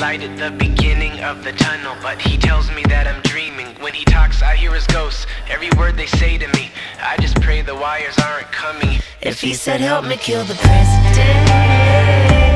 light at the beginning of the tunnel, but he tells me that I'm dreaming. When he talks, I hear his ghosts, every word they say to me. I just pray the wires aren't coming. If he said help me kill the president,